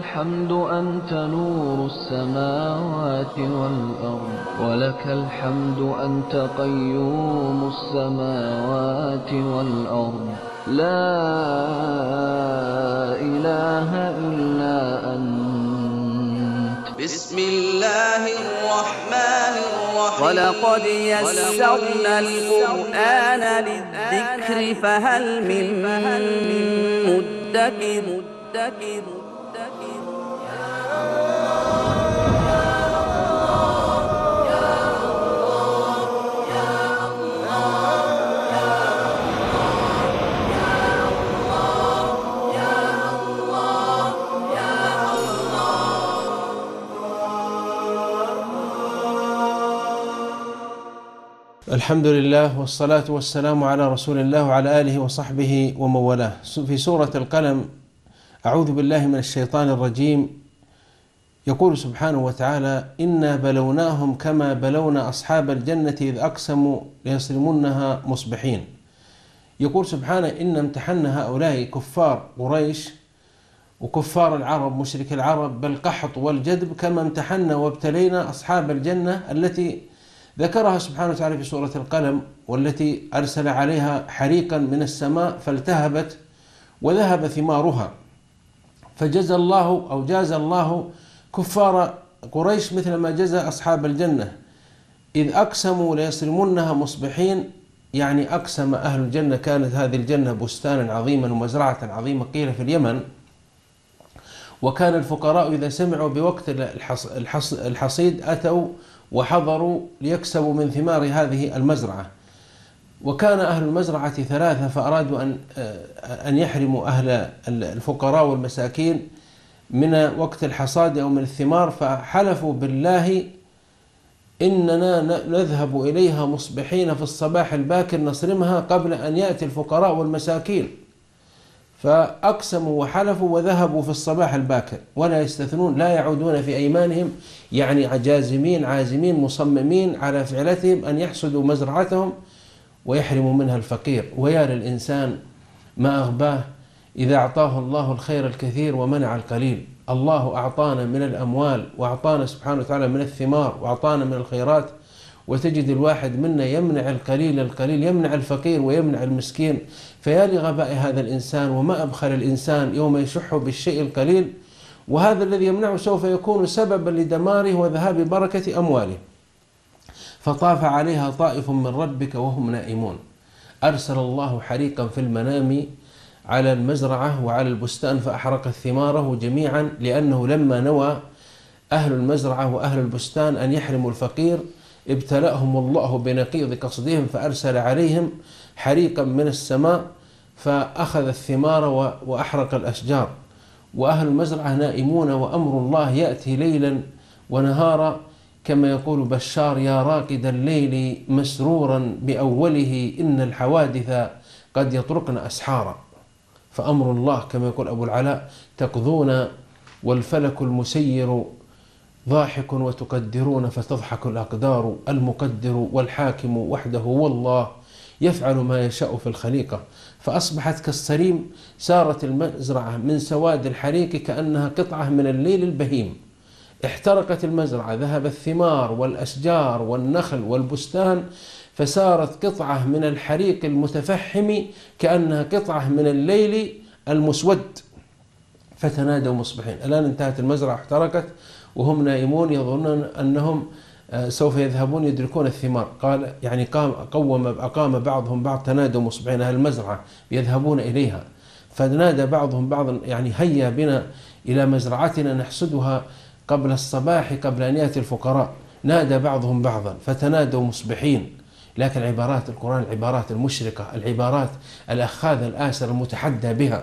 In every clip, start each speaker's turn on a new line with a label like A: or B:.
A: الحمد أنت نور السماوات والأرض، ولك الحمد أنت قيوم السماوات والأرض، لا إله إلا أنت.
B: بسم الله الرحمن الرحيم.
C: ولقد يسرنا القرآن للذكر فهل من مدكر.
D: الحمد لله والصلاة والسلام على رسول الله وعلى آله وصحبه ومن والاه. في سورة القلم: أعوذ بالله من الشيطان الرجيم. يقول سبحانه وتعالى: إنا بلوناهم كما بلونا أصحاب الجنة إذ أقسموا ليصرمنها مصبحين. يقول سبحانه: إن امتحنا هؤلاء كفار قريش وكفار العرب مشرك العرب بالقحط والجدب كما امتحنا وابتلينا أصحاب الجنة التي ذكرها سبحانه وتعالى في سورة القلم، والتي أرسل عليها حريقا من السماء فالتهبت وذهب ثمارها، فجزى الله أو جاز الله كفار قريش مثل ما جزى أصحاب الجنة إذ أقسموا ليصرمنها مصبحين. يعني أقسم أهل الجنة، كانت هذه الجنة بستانا عظيما ومزرعة عظيمة قيل في اليمن، وكان الفقراء إذا سمعوا بوقت الحصيد أتوا وحضروا ليكسبوا من ثمار هذه المزرعة. وكان أهل المزرعة ثلاثة فأرادوا أن يحرموا أهل الفقراء والمساكين من وقت الحصاد أو من الثمار، فحلفوا بالله: إننا نذهب إليها مصبحين في الصباح الباكر نصرمها قبل أن يأتي الفقراء والمساكين. فأقسموا وحلفوا وذهبوا في الصباح الباكر ولا يستثنون، لا يعودون في أيمانهم، يعني جازمين عازمين مصممين على فعلتهم أن يحصدوا مزرعتهم ويحرموا منها الفقير. ويا للإنسان ما أغباه إذا أعطاه الله الخير الكثير ومنع القليل. الله أعطانا من الأموال وأعطانا سبحانه وتعالى من الثمار وأعطانا من الخيرات، وتجد الواحد منا يمنع القليل يمنع الفقير ويمنع المسكين. فيا لغباء هذا الإنسان، وما أبخل الإنسان يوم يشح بالشيء القليل، وهذا الذي يمنعه سوف يكون سببا لدماره وذهاب بركة أمواله. فطاف عليها طائف من ربك وهم نائمون. أرسل الله حريقا في المنام على المزرعة وعلى البستان فأحرقت ثماره جميعا، لأنه لما نوى أهل المزرعة وأهل البستان أن يحرموا الفقير ابتلأهم الله بنقيض قصدهم، فأرسل عليهم حريقا من السماء فأخذ الثمار وأحرق الأشجار. وأهل المزرعة نائمون، وأمر الله يأتي ليلا ونهارا، كما يقول بشار: يا راقد الليل مسرورا بأوله إن الحوادث قد يطرقن أسحارا. فأمر الله كما يقول أبو العلاء: تقضون والفلك المسير ضاحك وتقدرون فتضحك الأقدار، المقدر والحاكم وحده هو الله يفعل ما يشاء في الخليقة. فأصبحت كالصريم، سارت المزرعة من سواد الحريق كأنها قطعة من الليل البهيم. احترقت المزرعة، ذهب الثمار والأشجار والنخل والبستان، فسارت قطعة من الحريق المتفحم كأنها قطعة من الليل المسود. فتنادوا مصبحين. الآن انتهت المزرعة احترقت وهم نائمون يظنون أنهم سوف يذهبون يدركون الثمار. قال يعني أقام بعضهم بعض: تنادوا مصبحين، أهل المزرعة يذهبون إليها. فنادى بعضهم بعضا: يعني هيا بنا إلى مزرعتنا نحصدها قبل الصباح قبل أن يأتي الفقراء. نادى بعضهم بعضا فتنادوا مصبحين. لكن عبارات القرآن العبارات المشرقة، العبارات الأخاذة الآسر المتحدى بها: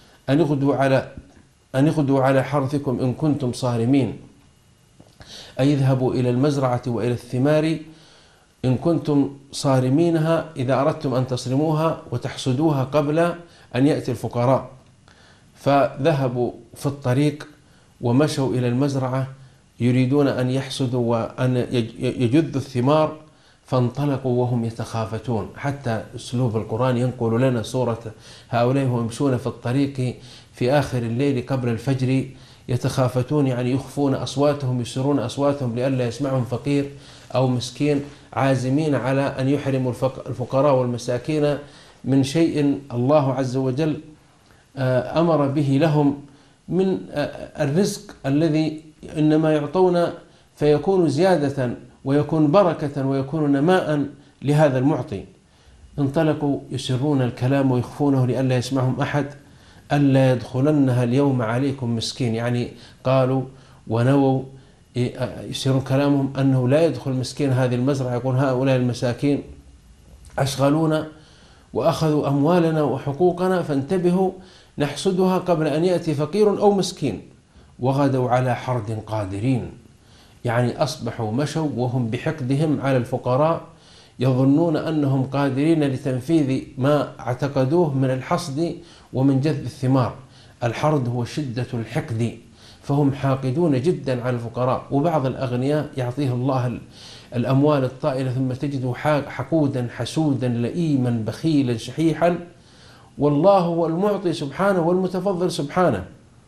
D: أن اغدوا على حرثكم إن كنتم صارمين، أي اذهبوا إلى المزرعة وإلى الثمار إن كنتم صارمينها، إذا أردتم أن تصرموها وتحصدوها قبل أن يأتي الفقراء. فذهبوا في الطريق ومشوا إلى المزرعة يريدون أن يحصدوا وأن يجذوا الثمار، فانطلقوا وهم يتخافتون. حتى أسلوب القرآن ينقل لنا صورة هؤلاء وهم يمشون في الطريق في آخر الليل قبل الفجر، يتخافتون، يعني يخفون أصواتهم، يسرون أصواتهم لئلا يسمعهم فقير أو مسكين، عازمين على أن يحرموا الفقراء والمساكين من شيء الله عز وجل أمر به لهم من الرزق الذي إنما يعطون فيكون زيادة ويكون بركة ويكون نماء لهذا المعطي. انطلقوا يسرون الكلام ويخفونه لئلا يسمعهم أحد. ألا يدخلنها اليوم عليكم مسكين، يعني قالوا ونووا يسيرون كلامهم أنه لا يدخل مسكين هذه المزرعة، يقول هؤلاء المساكين أشغلونا وأخذوا أموالنا وحقوقنا فانتبهوا نحصدها قبل أن يأتي فقير أو مسكين. وغدوا على حرد قادرين، يعني أصبحوا مشوا وهم بحقدهم على الفقراء يظنون أنهم قادرين لتنفيذ ما اعتقدوه من الحصد ومن جذب الثمار. الحرد هو شدة الحقد، فهم حاقدون جدا على الفقراء. وبعض الأغنياء يعطيه الله الأموال الطائلة ثم تجده حقودا حسودا لئيما بخيلا شحيحا، والله هو المعطي سبحانه والمتفضل سبحانه.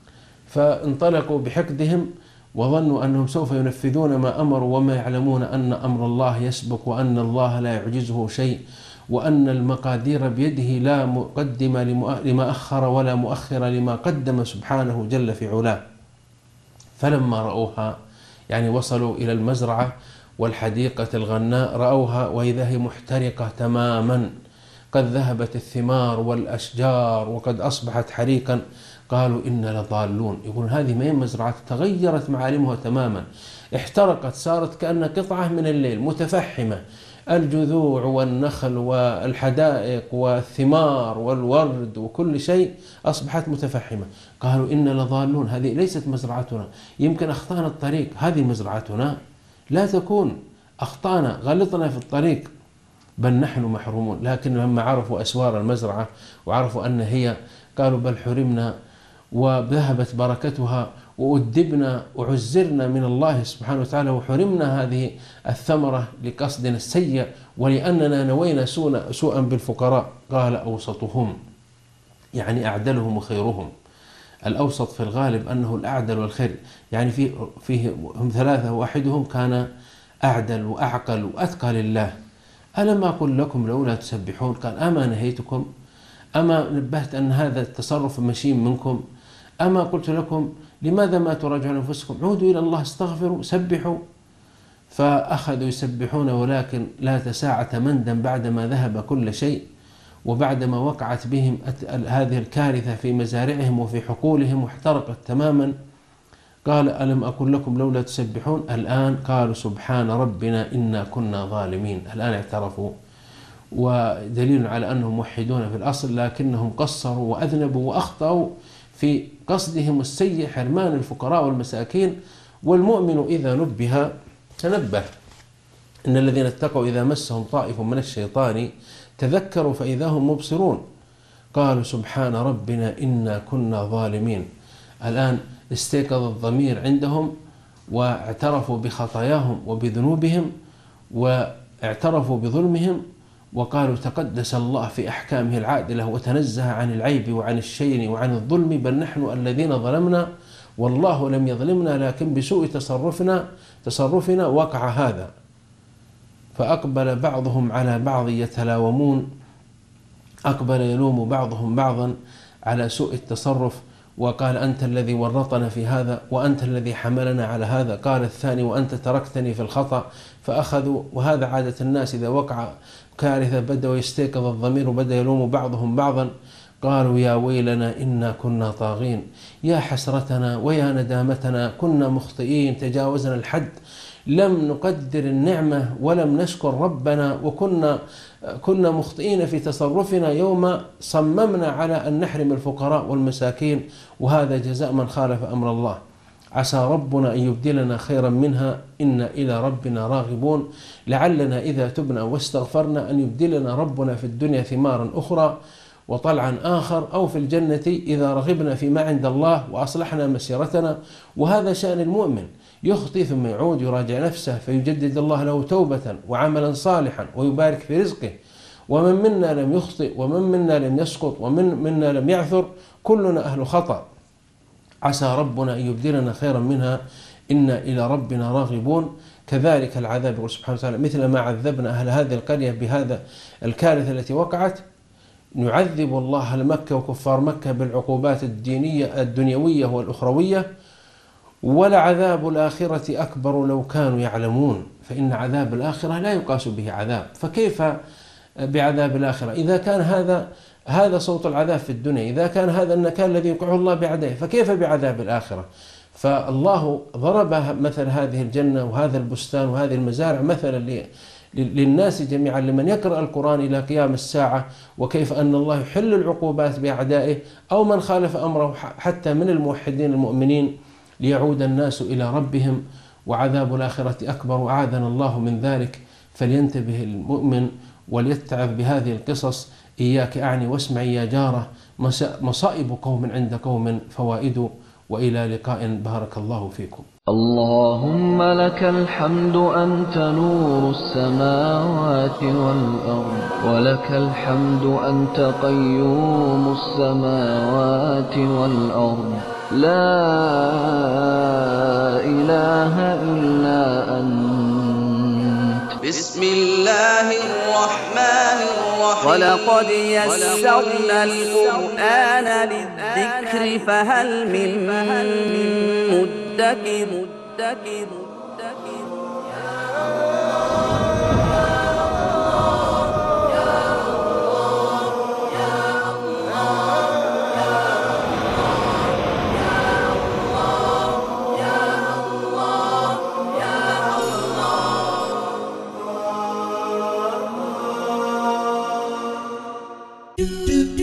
D: فانطلقوا بحقدهم وظنوا أنهم سوف ينفذون ما أمروا وما يعلمون أن أمر الله يسبق وأن الله لا يعجزه شيء، وأن المقادير بيده لا مقدم لما أخر ولا مؤخر لما قدم سبحانه جل في علاه. فلما رأوها، يعني وصلوا إلى المزرعة والحديقة الغناء، رأوها وإذا هي محترقة تماما، قد ذهبت الثمار والأشجار وقد أصبحت حريقا. قالوا إنا لضالون، يقول هذه ما هي مزرعة، تغيرت معالمها تماما، احترقت، صارت كأن قطعة من الليل متفحمة، الجذوع والنخل والحدائق والثمار والورد وكل شيء أصبحت متفحمة. قالوا إنا لضالون، هذه ليست مزرعتنا، يمكن أخطأنا الطريق، هذه مزرعتنا لا تكون، أخطأنا غلطنا في الطريق، بل نحن محرومون. لكن لما عرفوا أسوار المزرعة وعرفوا أن هي، قالوا بل حرمنا وذهبت بركتها وأدبنا وعزرنا من الله سبحانه وتعالى وحرمنا هذه الثمرة لقصدنا السيء ولأننا نوينا سوءا بالفقراء. قال أوسطهم، يعني أعدلهم وخيرهم. الأوسط في الغالب أنه الأعدل والخير، يعني فيه هم ثلاثة، واحدهم كان أعدل وأعقل وأتقى لله. ألم أقل لكم لولا تسبحون؟ قال أما نهيتكم؟ أما نبهت أن هذا التصرف مشين منكم؟ أما قلت لكم لماذا ما تراجعون أنفسكم؟ عودوا إلى الله، استغفروا، سبحوا. فأخذوا يسبحون، ولكن لا تساعة مندم بعدما ذهب كل شيء وبعدما وقعت بهم هذه الكارثة في مزارعهم وفي حقولهم واحترقت تماما. قال ألم أقل لكم لولا تسبحون؟ الآن قالوا سبحان ربنا إنا كنا ظالمين، الآن اعترفوا، ودليل على أنهم موحدون في الأصل، لكنهم قصروا وأذنبوا وأخطأوا في قصدهم السيء حرمان الفقراء والمساكين. والمؤمن إذا نبه تنبه. إن الذين اتقوا إذا مسهم طائف من الشيطان تذكروا فإذا هم مبصرون. قالوا سبحان ربنا إنا كنا ظالمين. الآن استيقظ الضمير عندهم واعترفوا بخطاياهم وبذنوبهم واعترفوا بظلمهم، وقالوا تقدس الله في أحكامه العادلة وتنزه عن العيب وعن الشين وعن الظلم، بل نحن الذين ظلمنا والله لم يظلمنا لكن بسوء تصرفنا وقع هذا. فأقبل بعضهم على بعض يتلاومون، أقبل يلوم بعضهم بعضا على سوء التصرف، وقال أنت الذي ورطنا في هذا وأنت الذي حملنا على هذا. قال الثاني وأنت تركتني في الخطأ. فأخذوا، وهذا عادة الناس إذا وقع كارثة بدأوا يستيقظ الضمير وبدأ يلوم بعضهم بعضا. قالوا يا ويلنا إنا كنا طاغين، يا حسرتنا ويا ندامتنا، كنا مخطئين، تجاوزنا الحد، لم نقدر النعمة ولم نشكر ربنا، كنا مخطئين في تصرفنا يوم صممنا على أن نحرم الفقراء والمساكين، وهذا جزاء من خالف أمر الله. عسى ربنا أن يبدلنا خيرا منها إنا إلى ربنا راغبون. لعلنا إذا تبنا واستغفرنا أن يبدلنا ربنا في الدنيا ثمارا أخرى وطلعا آخر، أو في الجنة إذا رغبنا فيما عند الله وأصلحنا مسيرتنا. وهذا شأن المؤمن، يخطئ ثم يعود يراجع نفسه فيجدد الله له توبة وعملا صالحا ويبارك في رزقه. ومن منا لم يخطئ ومن منا لم يسقط ومن منا لم يعثر، كلنا أهل خطأ. عسى ربنا أن يبدلنا خيرا منها إنا إلى ربنا راغبون. كذلك العذاب يقول سبحانه وتعالى مثل ما عذبنا أهل هذه القرية بهذا الكارثة التي وقعت، نعذب الله أهل مكة وكفار مكة بالعقوبات الدنيوية والأخروية، ولعذاب الآخرة أكبر لو كانوا يعلمون. فإن عذاب الآخرة لا يقاس به عذاب، فكيف بعذاب الآخرة؟ إذا كان هذا صوت العذاب في الدنيا، إذا كان هذا النكال الذي يوقعه الله بعدائه، فكيف بعذاب الآخرة؟ فالله ضرب مثل هذه الجنة وهذا البستان وهذه المزارع مثلا للناس جميعا، لمن يقرأ القرآن إلى قيام الساعة، وكيف أن الله يحل العقوبات بأعدائه أو من خالف أمره حتى من الموحدين المؤمنين ليعود الناس إلى ربهم. وعذاب الآخرة أكبر وأعاذنا الله من ذلك. فلينتبه المؤمن وليتعظ بهذه القصص. إياك أعني واسمعي يا جارة، مصائب قوم عند قوم فوائد. وإلى لقاء، بارك الله فيكم.
A: اللهم لك الحمد أنت نور السماوات والأرض، ولك الحمد أنت قيوم السماوات والأرض، لا إله إلا أنت.
B: بسم الله الرحمن الرحيم.
C: ولقد يسرنا القرآن للذكر فهل من مدكر.
E: Do